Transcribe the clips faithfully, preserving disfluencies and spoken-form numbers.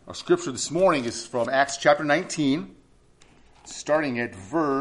Our scripture this morning is from Acts chapter nineteen, starting at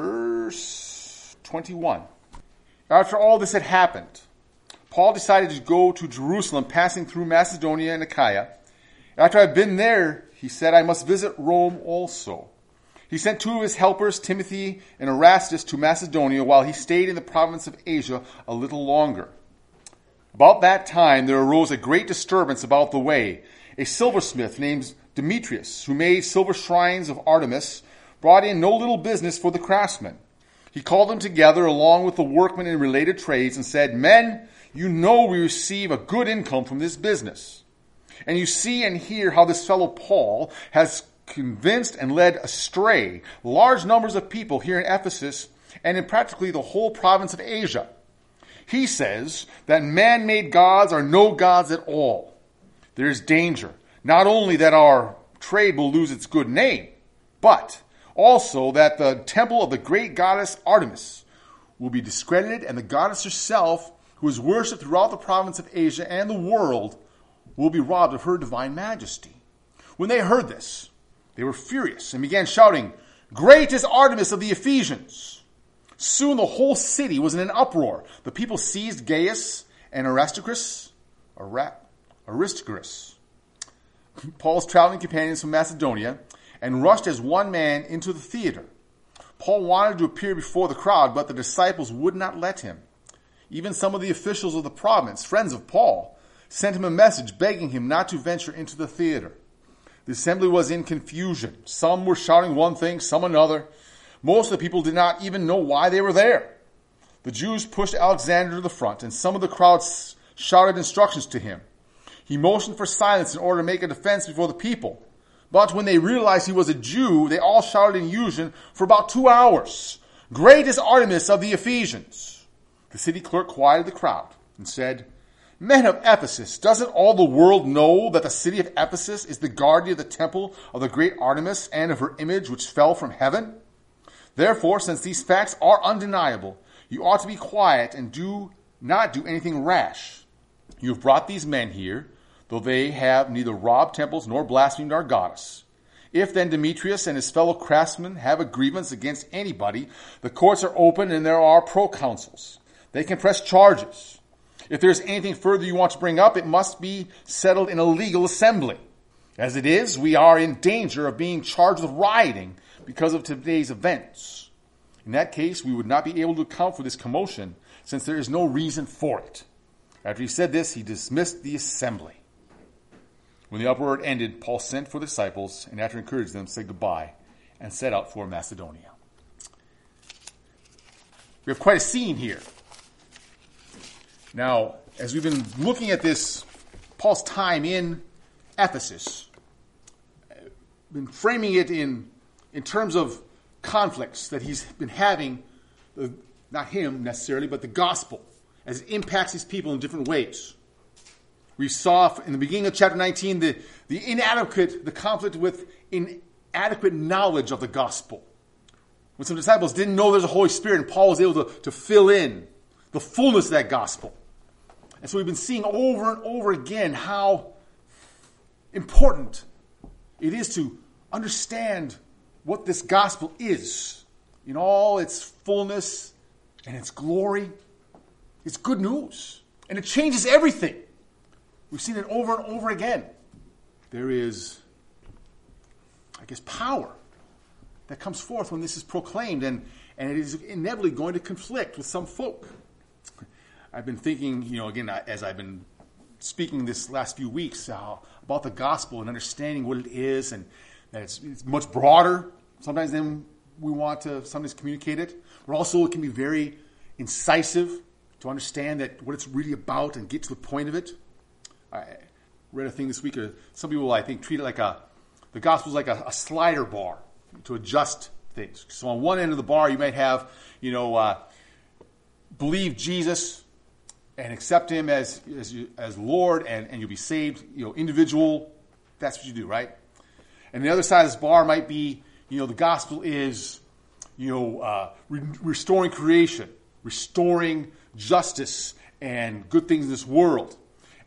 verse twenty-one. After all this had happened, Paul decided to go to Jerusalem, passing through Macedonia and Achaia. After I had been there, he said, I must visit Rome also. He sent two of his helpers, Timothy and Erastus, to Macedonia, while he stayed in the province of Asia a little longer. About that time there arose a great disturbance about the way. A silversmith named Demetrius, who made silver shrines of Artemis, brought in no little business for the craftsmen. He called them together along with the workmen in related trades and said, Men, you know we receive a good income from this business. And you see and hear how this fellow Paul has convinced and led astray large numbers of people here in Ephesus and in practically the whole province of Asia. He says that man-made gods are no gods at all. There is danger, not only that our trade will lose its good name, but also that the temple of the great goddess Artemis will be discredited, and the goddess herself, who is worshipped throughout the province of Asia and the world, will be robbed of her divine majesty. When they heard this, they were furious and began shouting, Great is Artemis of the Ephesians! Soon the whole city was in an uproar. The people seized Gaius and Aristarchus, Aristarchus, Paul's traveling companions from Macedonia, and rushed as one man into the theater. Paul wanted to appear before the crowd, but the disciples would not let him. Even some of the officials of the province, friends of Paul, sent him a message begging him not to venture into the theater. The assembly was in confusion. Some were shouting one thing, some another. Most of the people did not even know why they were there. The Jews pushed Alexander to the front, and some of the crowd shouted instructions to him. He motioned for silence in order to make a defense before the people. But when they realized he was a Jew, they all shouted in unison for about two hours, Great is Artemis of the Ephesians! The city clerk quieted the crowd and said, Men of Ephesus, doesn't all the world know that the city of Ephesus is the guardian of the temple of the great Artemis and of her image which fell from heaven? Therefore, since these facts are undeniable, you ought to be quiet and do not do anything rash. You have brought these men here, though they have neither robbed temples nor blasphemed our goddess. If then Demetrius and his fellow craftsmen have a grievance against anybody, the courts are open and there are proconsuls. They can press charges. If there's anything further you want to bring up, it must be settled in a legal assembly. As it is, we are in danger of being charged with rioting because of today's events. In that case, we would not be able to account for this commotion, since there is no reason for it. After he said this, he dismissed the assembly. When the uproar ended, Paul sent for the disciples, and after encouraging them, said goodbye, and set out for Macedonia. We have quite a scene here. Now, as we've been looking at this, Paul's time in Ephesus, been framing it in, in terms of conflicts that he's been having, uh, not him necessarily, but the gospel, as it impacts these people in different ways. We saw in the beginning of chapter nineteen the, the inadequate, the conflict with inadequate knowledge of the gospel. When some disciples didn't know there's a Holy Spirit, and Paul was able to, to fill in the fullness of that gospel. And so we've been seeing over and over again how important it is to understand what this gospel is in all its fullness and its glory. It's good news, and it changes everything. We've seen it over and over again. There is, I guess, power that comes forth when this is proclaimed, and, and it is inevitably going to conflict with some folk. I've been thinking, you know, again, as I've been speaking this last few weeks uh, about the gospel and understanding what it is, and that it's, it's much broader sometimes than we want to sometimes communicate it. But also it can be very incisive to understand that what it's really about and get to the point of it. I read a thing this week. Uh, some people, I think, treat it like a, the gospel is like a, a slider bar to adjust things. So on one end of the bar, you might have, you know, uh, believe Jesus and accept him as as, as Lord, and, and you'll be saved, you know, individual. That's what you do, right? And the other side of this bar might be, you know, the gospel is, you know, uh, re- restoring creation, restoring justice and good things in this world.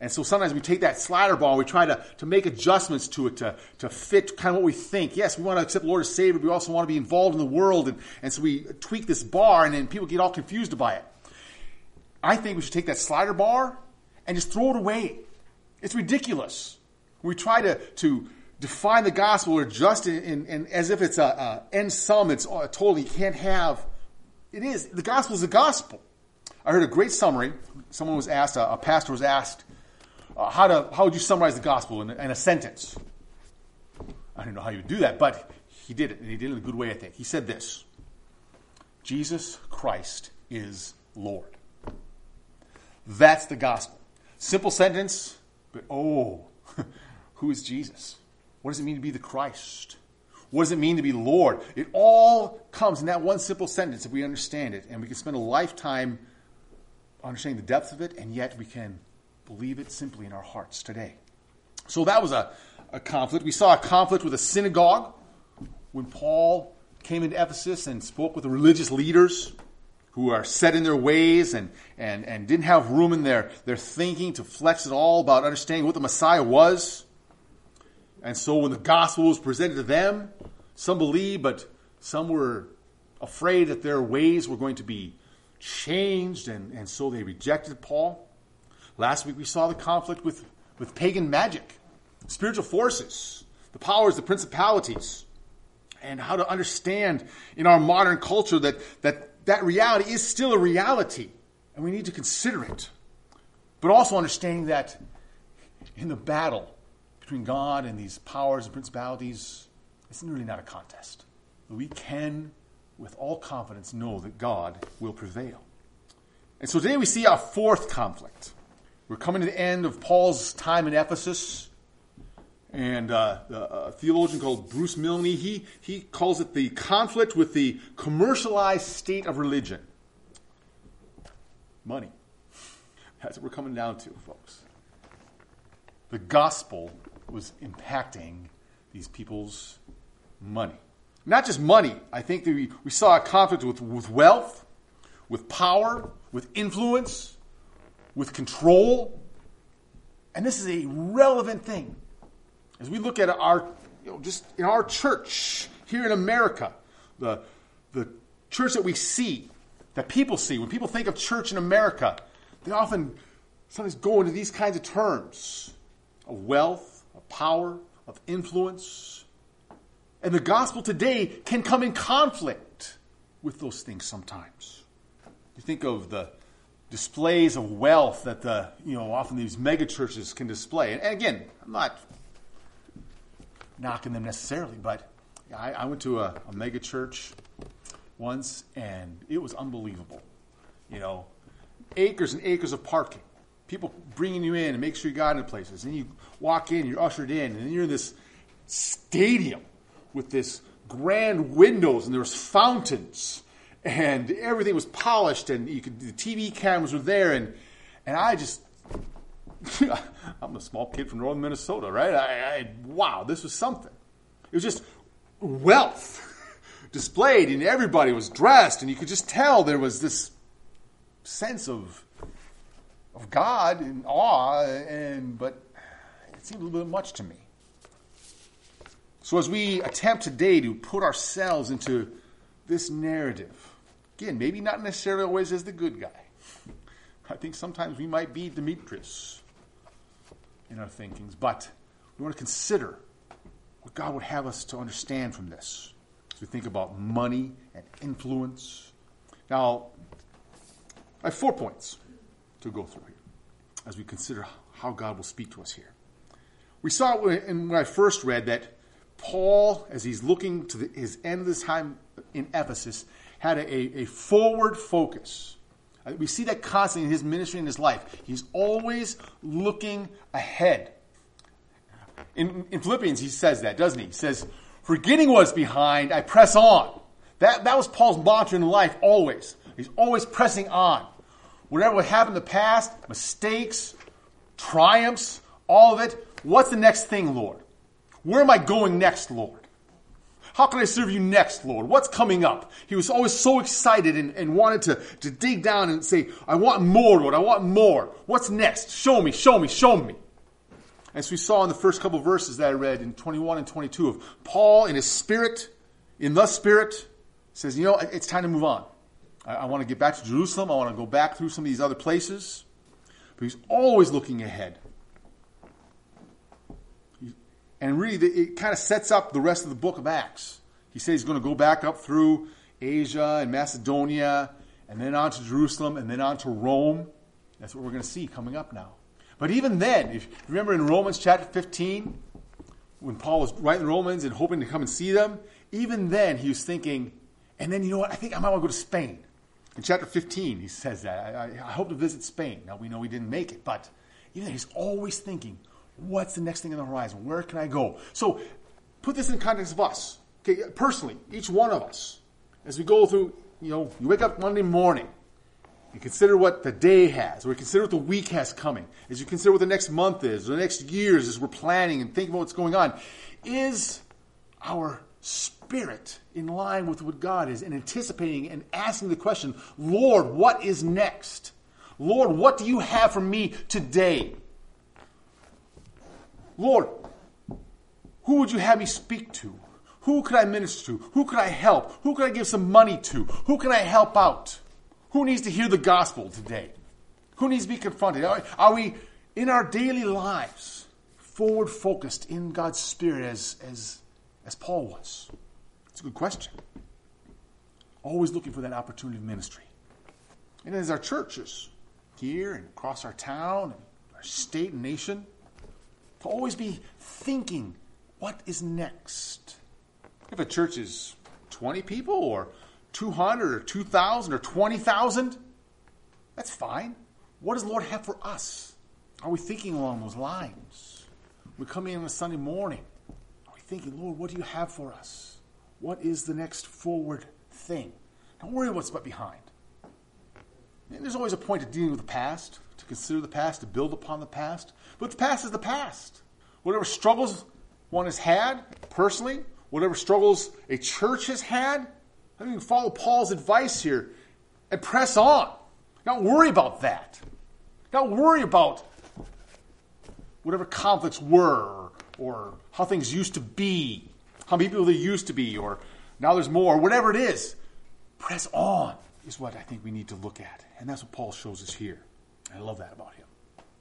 And so sometimes we take that slider bar and we try to, to make adjustments to it to, to fit kind of what we think. Yes, we want to accept the Lord as Savior, but we also want to be involved in the world. And, and so we tweak this bar, and then people get all confused by it. I think we should take that slider bar and just throw it away. It's ridiculous. We try to, to define the gospel or adjust it in, in, as if it's a, a end sum. It's uh, totally can't have. It is. The gospel is the gospel. I heard a great summary. Someone was asked, a, a pastor was asked, Uh, how to how would you summarize the gospel in, in a sentence? I don't know how you would do that, but he did it, and he did it in a good way, I think. He said this: Jesus Christ is Lord. That's the gospel. Simple sentence, but oh, who is Jesus? What does it mean to be the Christ? What does it mean to be Lord? It all comes in that one simple sentence if we understand it, and we can spend a lifetime understanding the depth of it, and yet we can believe it simply in our hearts today. So that was a, a conflict. We saw a conflict with a synagogue when Paul came into Ephesus and spoke with the religious leaders who are set in their ways and, and, and didn't have room in their, their thinking to flex at all about understanding what the Messiah was. And so when the gospel was presented to them, some believed, but some were afraid that their ways were going to be changed, and, and so they rejected Paul. Last week we saw the conflict with, with pagan magic, spiritual forces, the powers, the principalities, and how to understand in our modern culture that that, that reality is still a reality, and we need to consider it. But also understanding that in the battle between God and these powers and principalities, it's really not a contest. We can, with all confidence, know that God will prevail. And so today we see our fourth conflict. We're coming to the end of Paul's time in Ephesus, and uh, a theologian called Bruce Milne, he, he calls it the conflict with the commercialized state of religion. Money. That's what we're coming down to, folks. The gospel was impacting these people's money. Not just money. I think that we, we saw a conflict with, with wealth, with power, with influence, with control. And this is a relevant thing. As we look at our, you know, just in our church here in America, the, the church that we see, that people see, when people think of church in America, they often sometimes go into these kinds of terms of wealth, of power, of influence. And the gospel today can come in conflict with those things sometimes. You think of the displays of wealth that the, you know, often these mega churches can display. And, and again, I'm not knocking them necessarily, but I, I went to a, a mega church once, and it was unbelievable. You know, acres and acres of parking. People bringing you in and make sure you got into places. And you walk in, you're ushered in, and then you're in this stadium with this grand windows, and there was fountains, and everything was polished, and you could, the T V cameras were there, and and I just, I'm a small kid from northern Minnesota, right? I, I wow, this was something. It was just wealth displayed, and everybody was dressed, and you could just tell there was this sense of of God and awe, and but it seemed a little bit much to me. So as we attempt today to put ourselves into this narrative, again, maybe not necessarily always as the good guy. I think sometimes we might be Demetrius in our thinkings, but we want to consider what God would have us to understand from this as we think about money and influence. Now, I have four points to go through here as we consider how God will speak to us here. We saw when I first read that Paul, as he's looking to the, his end of his time in Ephesus, had a, a forward focus. We see that constantly in his ministry and his life. He's always looking ahead. In, in Philippians, he says that, doesn't he? He says, forgetting what's behind, I press on. That, that was Paul's mantra in life, always. He's always pressing on. Whatever would happen in the past, mistakes, triumphs, all of it, what's the next thing, Lord? Where am I going next, Lord? How can I serve you next, Lord? What's coming up? He was always so excited and, and wanted to, to dig down and say, I want more, Lord. I want more. What's next? Show me, show me, show me. As we saw in the first couple of verses that I read in twenty-one and twenty-two of Paul in his spirit, in the spirit, says, you know, it's time to move on. I, I want to get back to Jerusalem. I want to go back through some of these other places. But he's always looking ahead. And really, it kind of sets up the rest of the book of Acts. He says he's going to go back up through Asia and Macedonia, and then on to Jerusalem, and then on to Rome. That's what we're going to see coming up now. But even then, if you remember in Romans chapter fifteen, when Paul was writing Romans and hoping to come and see them, even then he was thinking, and then you know what, I think I might want to go to Spain. In chapter fifteen, he says that. I, I hope to visit Spain. Now, we know he didn't make it, but even then, he's always thinking, what's the next thing on the horizon? Where can I go? So put this in context of us. Okay, personally, each one of us, as we go through, you know, you wake up Monday morning and consider what the day has, or consider what the week has coming, as you consider what the next month is, or the next years as we're planning and thinking about what's going on. Is our spirit in line with what God is and anticipating and asking the question, Lord, what is next? Lord, what do you have for me today? Lord, who would you have me speak to? Who could I minister to? Who could I help? Who could I give some money to? Who can I help out? Who needs to hear the gospel today? Who needs to be confronted? Are, are we, in our daily lives, forward-focused in God's Spirit as, as, as Paul was? It's a good question. Always looking for that opportunity of ministry. And as our churches, here and across our town, and our state and nation, to always be thinking, what is next? If a church is twenty people or two hundred or two thousand or twenty thousand, that's fine. What does the Lord have for us? Are we thinking along those lines? We come in on a Sunday morning. Are we thinking, Lord, what do you have for us? What is the next forward thing? Don't worry about what's behind. And there's always a point of dealing with the past, to consider the past, to build upon the past. But the past is the past. Whatever struggles one has had personally, whatever struggles a church has had, I mean, follow Paul's advice here and press on. Don't worry about that. Don't worry about whatever conflicts were, or how things used to be, how many people there used to be, or now there's more, whatever it is. Press on is what I think we need to look at. And that's what Paul shows us here. I love that about him.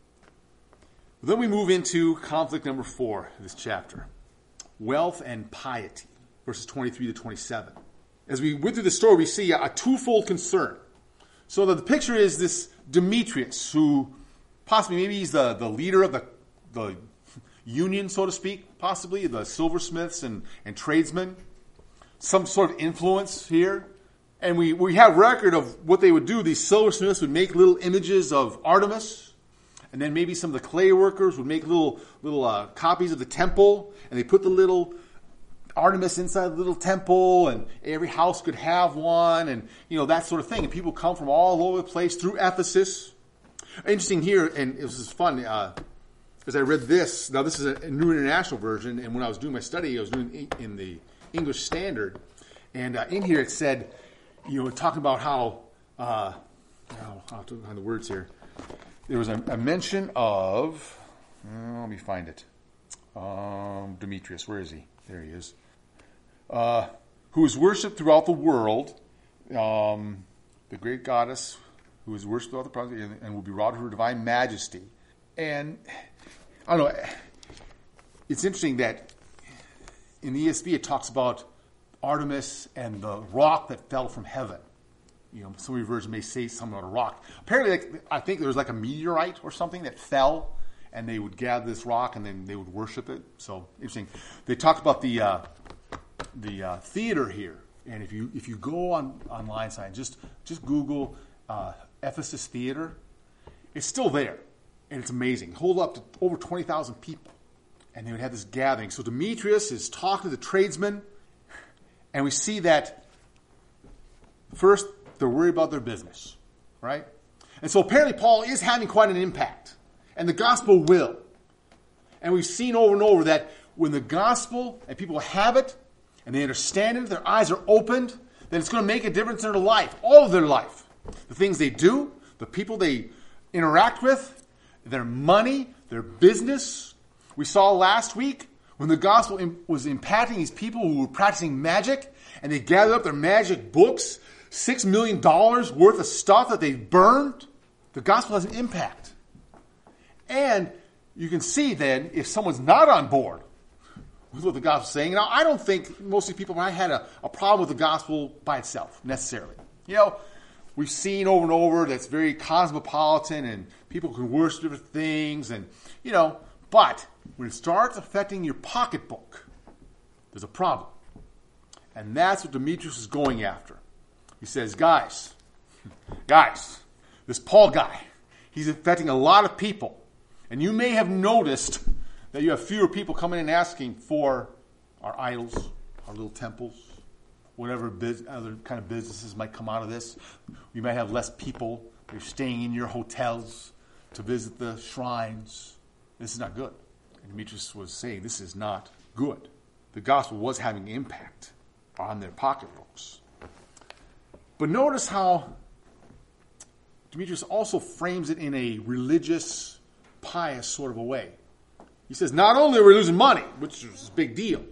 But then we move into conflict number four of this chapter. Wealth and piety, verses twenty-three to twenty-seven. As we went through the story, we see a twofold concern. So the, the picture is this Demetrius, who possibly, maybe he's the, the leader of the, the union, so to speak, possibly, the silversmiths and, and tradesmen. Some sort of influence here. And we, we have record of what they would do. These silversmiths would make little images of Artemis. And then maybe some of the clay workers would make little little uh, copies of the temple. And they put the little Artemis inside the little temple. And every house could have one. And, you know, that sort of thing. And people come from all over the place through Ephesus. Interesting here, and it was fun, uh, as I read this. Now, this is a New International Version. And when I was doing my study, I was doing it in the English Standard. And uh, in here it said, you know, talking about how, uh, oh, I'll have to find the words here. There was a, a mention of, uh, let me find it. Um, Demetrius, where is he? There he is. Uh, who is worshipped throughout the world, um, the great goddess who is worshipped throughout the world and, and will be wrought with her divine majesty. And, I don't know, it's interesting that in the E S V it talks about Artemis and the rock that fell from heaven. You know, some of your versions may say something about a rock. Apparently, like, I think there was like a meteorite or something that fell, and they would gather this rock and then they would worship it. So interesting. They talked about the uh, the uh, theater here, and if you if you go on online site, just just Google uh, Ephesus Theater, it's still there, and it's amazing. Hold up to over twenty thousand people, and they would have this gathering. So Demetrius is talking to the tradesmen. And we see that, first, they're worried about their business, right? And so apparently Paul is having quite an impact. And the gospel will. And we've seen over and over that when the gospel and people have it, and they understand it, their eyes are opened, then it's going to make a difference in their life, all of their life. The things they do, the people they interact with, their money, their business. We saw last week when the gospel was impacting these people who were practicing magic, and they gathered up their magic books, six million dollars worth of stuff that they burned. The gospel has an impact. And you can see then if someone's not on board with what the gospel is saying. Now, I don't think most of the people had a, a problem with the gospel by itself, necessarily. You know, we've seen over and over that's very cosmopolitan and people can worship different things and, you know, but when it starts affecting your pocketbook, there's a problem. And that's what Demetrius is going after. He says, guys, guys, this Paul guy, he's affecting a lot of people. And you may have noticed that you have fewer people coming in asking for our idols, our little temples, whatever biz- other kind of businesses might come out of this. You might have less people. They're staying in your hotels to visit the shrines. This is not good. And Demetrius was saying this is not good. The gospel was having impact on their pocketbooks. But notice how Demetrius also frames it in a religious, pious sort of a way. He says, not only are we losing money, which is a big deal,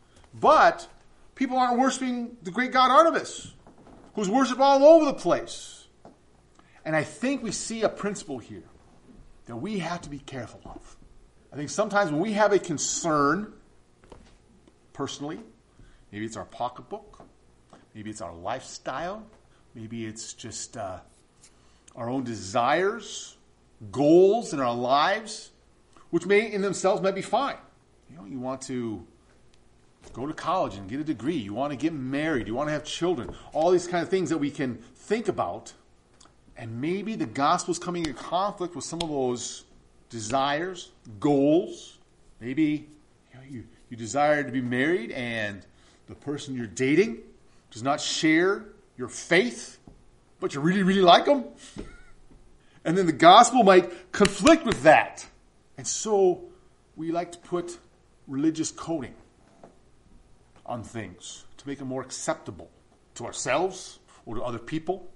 but people aren't worshiping the great god Artemis, who's worshipped all over the place. And I think we see a principle here that we have to be careful of. I think sometimes when we have a concern, personally, maybe it's our pocketbook, maybe it's our lifestyle, maybe it's just uh, our own desires, goals in our lives, which may in themselves might be fine. You know, you want to go to college and get a degree. You want to get married. You want to have children. All these kind of things that we can think about. And maybe the gospel's coming in conflict with some of those desires, goals. Maybe you know, you, you desire to be married and the person you're dating does not share your faith, but you really, really like them. And then the gospel might conflict with that. And so we like to put religious coding on things to make them more acceptable to ourselves or to other people.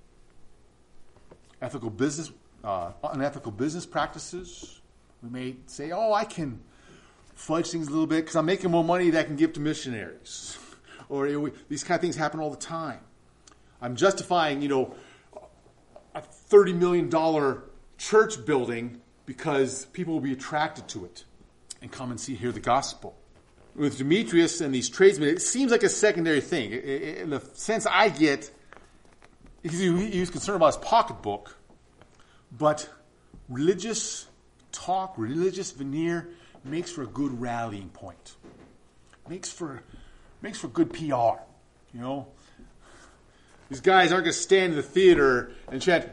Ethical business, uh, unethical business practices. We may say, oh, I can fudge things a little bit because I'm making more money that I can give to missionaries. Or you know, these kind of things happen all the time. I'm justifying, you know, a thirty million dollars church building because people will be attracted to it and come and see, hear the gospel. With Demetrius and these tradesmen, it seems like a secondary thing. In the sense I get, he was concerned about his pocketbook, but religious talk, religious veneer makes for a good rallying point. Makes for makes for good P R. You know, these guys aren't going to stand in the theater and chant,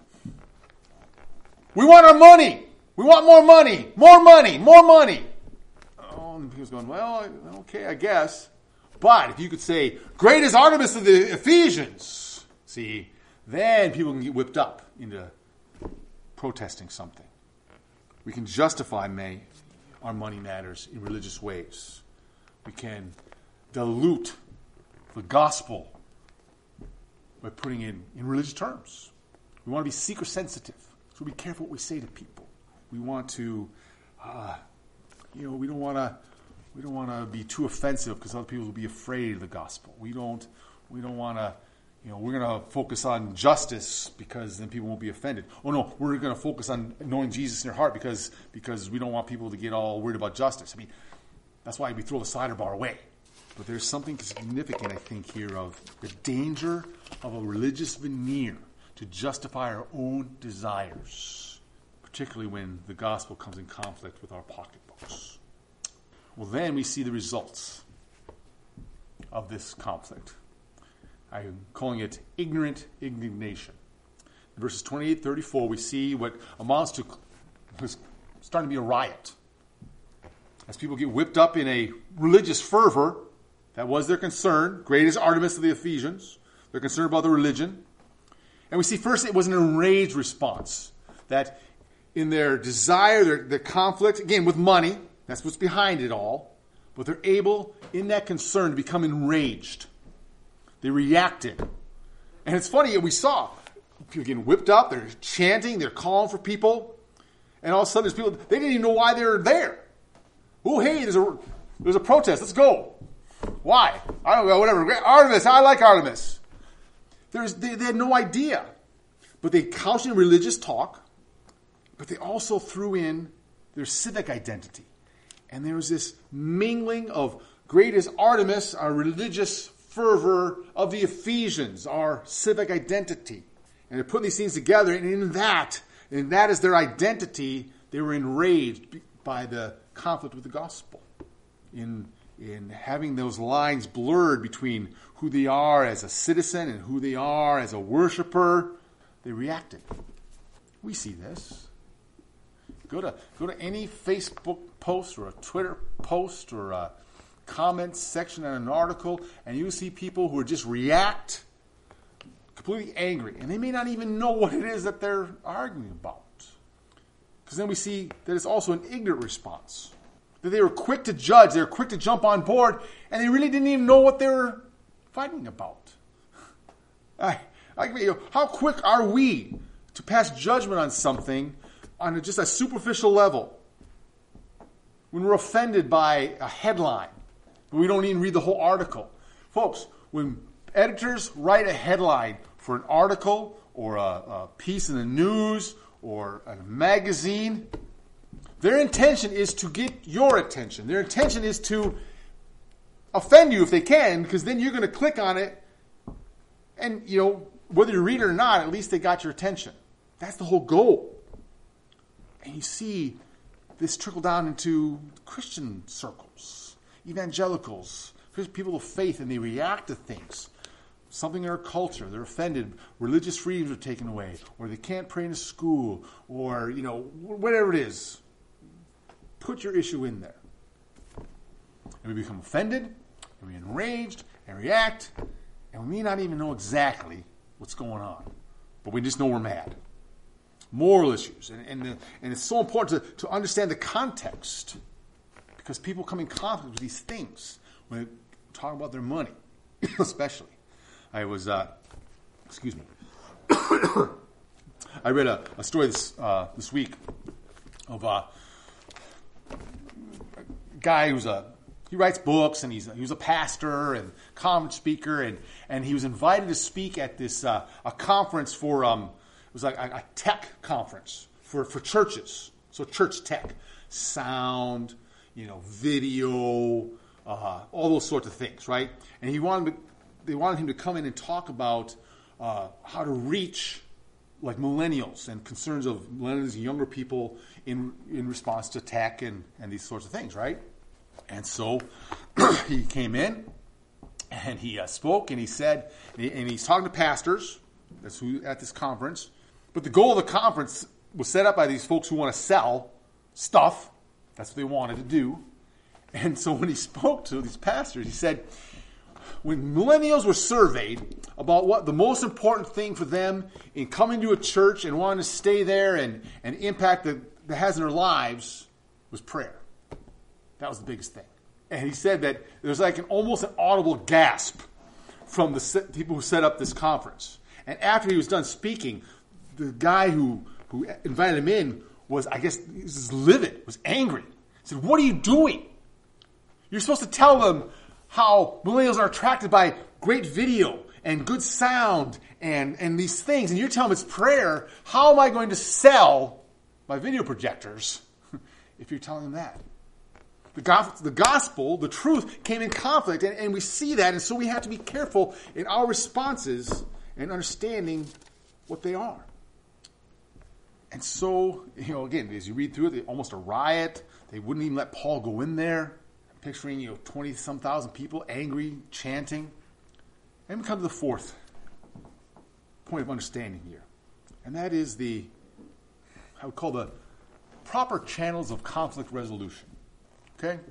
"We want our money! We want more money! More money! More money!" Oh, and he was going, well, okay, I guess. But if you could say, "Great is Artemis of the Ephesians," see, then people can get whipped up into protesting something. We can justify may, our money matters in religious ways. We can dilute the gospel by putting it in religious terms. We want to be seeker sensitive, so be careful what we say to people. We want to, uh, you know, we don't want to, we don't want to be too offensive because other people will be afraid of the gospel. We don't, we don't want to, you know, we're going to focus on justice because then people won't be offended. Oh no, we're going to focus on knowing Jesus in your heart because because we don't want people to get all worried about justice. I mean, that's why we throw the cider bar away. But there's something significant, I think, here of the danger of a religious veneer to justify our own desires, particularly when the gospel comes in conflict with our pocketbooks. Well, then we see the results of this conflict. I'm calling it ignorant indignation. In verses twenty-eight, thirty-four, we see what amounts to is starting to be a riot. As people get whipped up in a religious fervor, that was their concern. Great is Artemis of the Ephesians. They're concerned about the religion. And we see first it was an enraged response. That in their desire, their, their conflict, again with money, that's what's behind it all. But they're able, in that concern, to become enraged. They reacted. And it's funny, we saw people getting whipped up, they're chanting, they're calling for people, and all of a sudden there's people, they didn't even know why they were there. Oh, hey, there's a, there's a protest, let's go. Why? I don't know, whatever. Artemis, I like Artemis. There's, they, they had no idea. But they couched in religious talk, but they also threw in their civic identity. And there was this mingling of great is Artemis, our religious fervor of the Ephesians, our civic identity. And they're putting these things together, and in that, and that is their identity, they were enraged by the conflict with the gospel. In, in having those lines blurred between who they are as a citizen and who they are as a worshiper, they reacted. We see this. Go to, go to any Facebook post or a Twitter post or a comment section on an article, and you see people who are just react completely angry, and they may not even know what it is that they're arguing about. Because then we see that it's also an ignorant response. That they were quick to judge, they were quick to jump on board, and they really didn't even know what they were fighting about. I, I, you know, how quick are we to pass judgment on something on a, just a superficial level? When we're offended by a headline, but we don't even read the whole article. Folks, when editors write a headline for an article or a, a piece in the news or a magazine, their intention is to get your attention. Their intention is to offend you if they can, because then you're going to click on it, and, you know, whether you read it or not, at least they got your attention. That's the whole goal. And you see this trickle down into Christian circles, evangelicals, people of faith, and they react to things. Something in our culture, they're offended, religious freedoms are taken away, or they can't pray in a school, or, you know, whatever it is. Put your issue in there. And we become offended, and we enraged, and react, and we may not even know exactly what's going on, but we just know we're mad. Moral issues, and and, the, and it's so important to, to understand the context, because people come in conflict with these things when they're talking about their money, especially. I was, uh, excuse me, I read a, a story this uh, this week of uh, a guy who's a he writes books, and he's a, he was a pastor and conference speaker, and, and he was invited to speak at this uh, a conference for um it was like a, a tech conference for, for churches, so church tech, sound, you know, video, uh, all those sorts of things, right? And he wanted to, they wanted him to come in and talk about uh, how to reach like millennials and concerns of millennials and younger people in in response to tech and, and these sorts of things, right? And so he came in and he uh, spoke and he said, and, he, and he's talking to pastors, that's who at this conference, but the goal of the conference was set up by these folks who want to sell stuff. That's what they wanted to do. And so when he spoke to these pastors, he said, when millennials were surveyed about what the most important thing for them in coming to a church and wanting to stay there and, and impact that that has in their lives was prayer. That was the biggest thing. And he said that there was like an almost an audible gasp from the people who set up this conference. And after he was done speaking, the guy who, who invited him in was, I guess, he was livid, was angry. He said, "What are you doing? You're supposed to tell them how millennials are attracted by great video and good sound and, and these things, and you're telling them it's prayer. How am I going to sell my video projectors if you're telling them that?" The gospel, the, gospel, the truth came in conflict, and, and we see that, and so we have to be careful in our responses and understanding what they are. And so, you know, again, as you read through it, they, almost a riot. They wouldn't even let Paul go in there. Picturing, you know, twenty-some thousand people angry, chanting. And we come to the fourth point of understanding here. And that is the, I would call the proper channels of conflict resolution. Okay?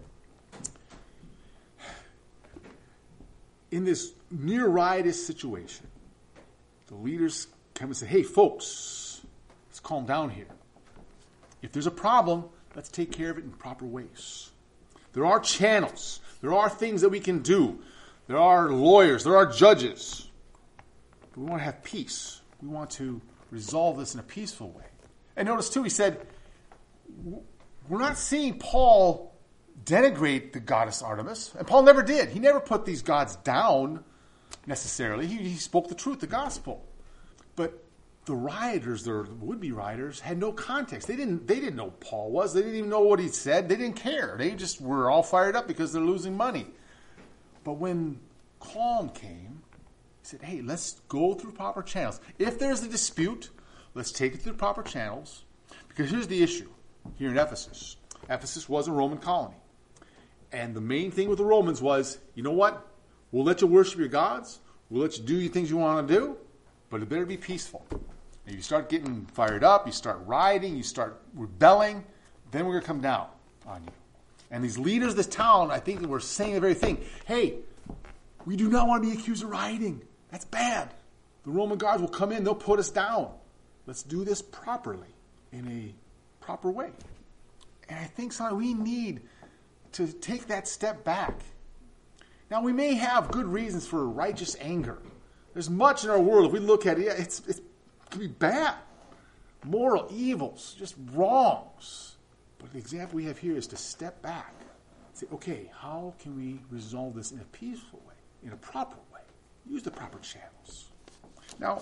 In this near riotous situation, the leaders come and say, "Hey, folks, let's calm down here. If there's a problem, let's take care of it in proper ways. There are channels. There are things that we can do. There are lawyers. There are judges. But we want to have peace. We want to resolve this in a peaceful way. And notice, too, he said, we're not seeing Paul denigrate the goddess Artemis. And Paul never did. He never put these gods down necessarily. He, he spoke the truth, the gospel. But the rioters, the would-be rioters, had no context. They didn't, they didn't know who Paul was. They didn't even know what he said. They didn't care. They just were all fired up because they're losing money. But when calm came, he said, hey, let's go through proper channels. If there's a dispute, let's take it through proper channels. Because here's the issue here in Ephesus. Ephesus was a Roman colony. And the main thing with the Romans was, you know what? We'll let you worship your gods. We'll let you do the things you want to do. But it better be peaceful. And you start getting fired up, you start rioting, you start rebelling, then we're going to come down on you. And these leaders of this town, I think, were saying the very thing. Hey, we do not want to be accused of rioting. That's bad. The Roman guards will come in, they'll put us down. Let's do this properly, in a proper way. And I think, son, we need to take that step back. Now, we may have good reasons for righteous anger. There's much in our world, if we look at it, yeah, it's, it's, it can be bad. Moral evils, just wrongs. But the example we have here is to step back and say, okay, how can we resolve this in a peaceful way, in a proper way? Use the proper channels. Now,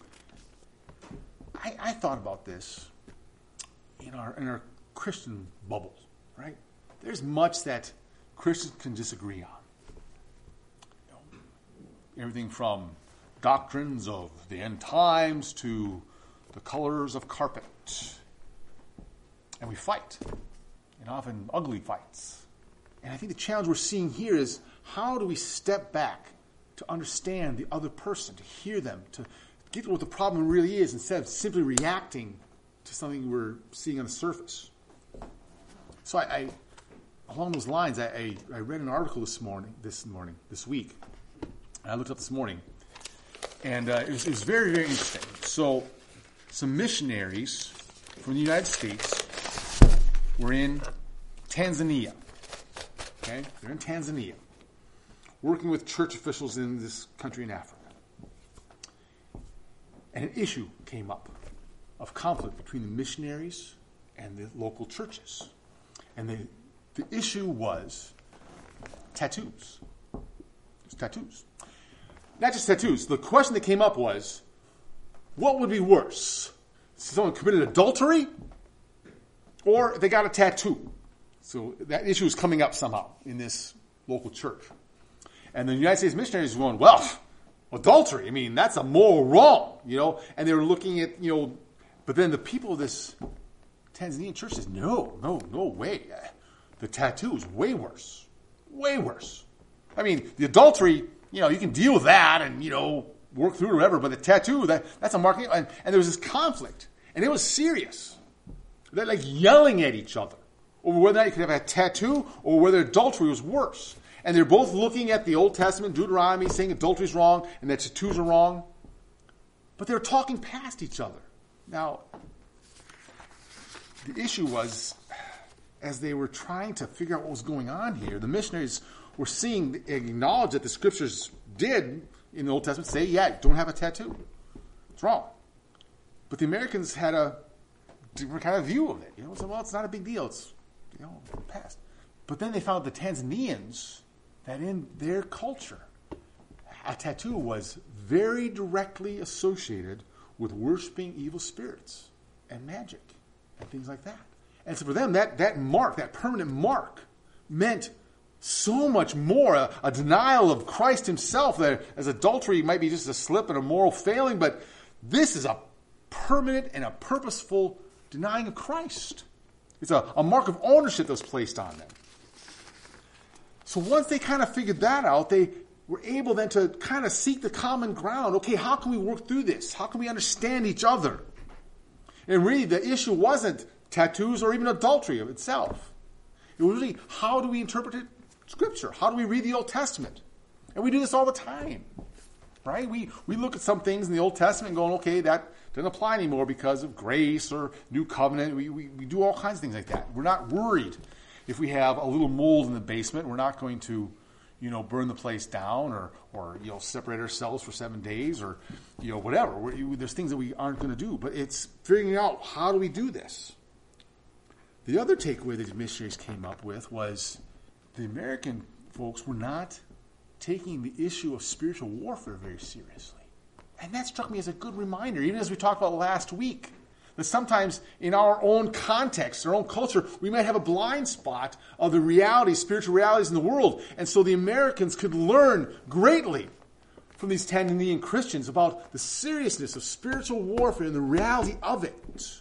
I, I thought about this in our in our Christian bubble, right? There's much that Christians can disagree on. You know, everything from doctrines of the end times to the colors of carpet. And we fight, and often ugly fights. And I think the challenge we're seeing here is, how do we step back to understand the other person, to hear them, to get to what the problem really is, instead of simply reacting to something we're seeing on the surface. So I, I along those lines, I, I, I read an article this morning, this morning, this week, and I looked up this morning, and uh, it, was, it was very, very interesting. So some missionaries from the United States were in Tanzania. Okay? They're in Tanzania, working with church officials in this country in Africa. And an issue came up of conflict between the missionaries and the local churches. And the, the issue was tattoos. It was tattoos. Not just tattoos. The question that came up was, what would be worse? Someone committed adultery, or if they got a tattoo? So that issue is coming up somehow in this local church. And the United States missionaries were going, well, adultery, I mean, that's a moral wrong, you know. And they were looking at, you know, but then the people of this Tanzanian church says, no, no, no way. The tattoo is way worse. Way worse. I mean, the adultery, you know, you can deal with that and, you know, work through it or whatever, but the tattoo, that that's a marking. And, and there was this conflict. And it was serious. They're like yelling at each other over whether or not you could have a tattoo or whether adultery was worse. And they're both looking at the Old Testament, Deuteronomy, saying adultery is wrong and that tattoos are wrong. But they're talking past each other. Now, the issue was, as they were trying to figure out what was going on here, the missionaries were seeing, acknowledge that the scriptures did, in the Old Testament, say, yeah, don't have a tattoo. It's wrong. But the Americans had a different kind of view of it. You know, so, well, it's not a big deal. It's, you know, past. But then they found the Tanzanians, that in their culture, a tattoo was very directly associated with worshiping evil spirits and magic and things like that. And so for them, that, that mark, that permanent mark, meant so much more, a, a denial of Christ himself, that as adultery might be just a slip and a moral failing, but this is a permanent and a purposeful denying of Christ. It's a, a mark of ownership that was placed on them. So once they kind of figured that out, they were able then to kind of seek the common ground. Okay, how can we work through this? How can we understand each other? And really, the issue wasn't tattoos or even adultery of itself. It was really, how do we interpret it? Scripture. How do we read the Old Testament? And we do this all the time, right? We we look at some things in the Old Testament and going, okay, that doesn't apply anymore because of grace or new covenant. We, we, we do all kinds of things like that. We're not worried. if we have a little mold in the basement, we're not going to, you know, burn the place down or, or you know, separate ourselves for seven days or, you know, whatever. We're, there's things that we aren't going to do, but it's figuring out how do we do this. The other takeaway that the missionaries came up with was the American folks were not taking the issue of spiritual warfare very seriously. And that struck me as a good reminder, even as we talked about last week, that sometimes in our own context, our own culture, we might have a blind spot of the realities, spiritual realities in the world. And so the Americans could learn greatly from these Tanzanian Christians about the seriousness of spiritual warfare and the reality of it.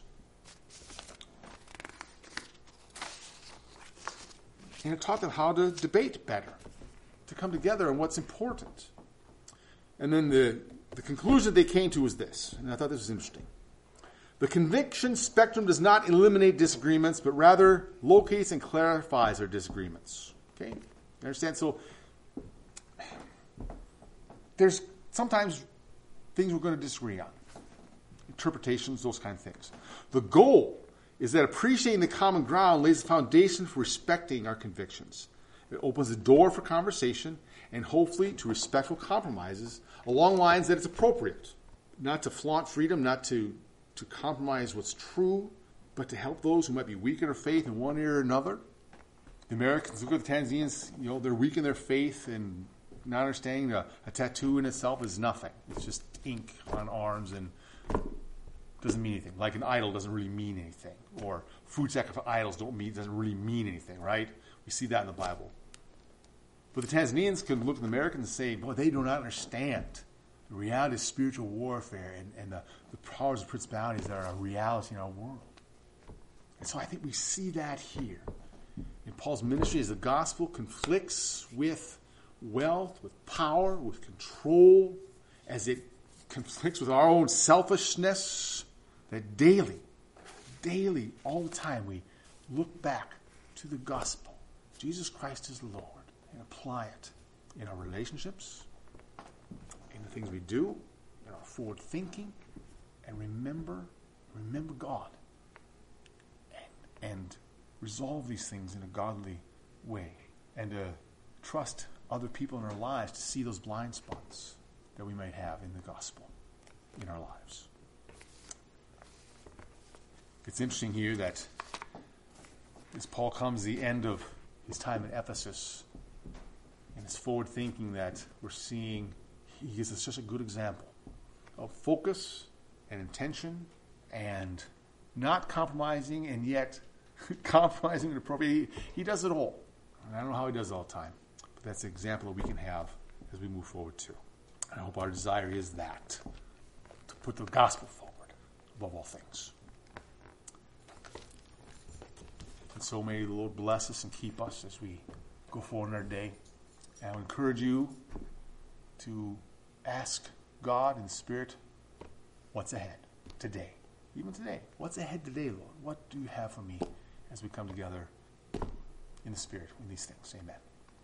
And it taught them how to debate better, to come together on what's important. And then the, the conclusion they came to was this, and I thought this was interesting. The conviction spectrum does not eliminate disagreements, but rather locates and clarifies our disagreements. Okay? You understand? So there's sometimes things we're going to disagree on. Interpretations, those kind of things. The goal is that appreciating the common ground lays the foundation for respecting our convictions. It opens the door for conversation and hopefully to respectful compromises along lines that it's appropriate. Not to flaunt freedom, not to, to compromise what's true, but to help those who might be weak in their faith in one area or another. The Americans, look at the Tanzanians, you know, they're weak in their faith and not understanding a, a tattoo in itself is nothing. It's just ink on arms and doesn't mean anything. Like an idol doesn't really mean anything. Or food sacrifice idols don't mean doesn't really mean anything, right? We see that in the Bible. But the Tanzanians can look at the Americans and say, boy, they do not understand the reality of spiritual warfare and, and the, the powers of principalities that are a reality in our world. And so I think we see that here. In Paul's ministry as the gospel conflicts with wealth, with power, with control, as it conflicts with our own selfishness, that daily, daily, all the time, we look back to the gospel. Jesus Christ is Lord, and apply it in our relationships, in the things we do, in our forward thinking, and remember, remember God, and, and resolve these things in a godly way, and to trust other people in our lives to see those blind spots that we might have in the gospel in our lives. It's interesting here that as Paul comes to the end of his time in Ephesus, and his forward thinking that we're seeing, he gives us such a good example of focus and intention and not compromising and yet compromising when appropriate. He, he does it all. And I don't know how he does it all the time, but that's an example that we can have as we move forward too. And I hope our desire is that, to put the gospel forward above all things. And so may the Lord bless us and keep us as we go forward in our day. And I would encourage you to ask God in spirit, what's ahead today? Even today. What's ahead today, Lord? What do you have for me as we come together in the spirit in these things? Amen.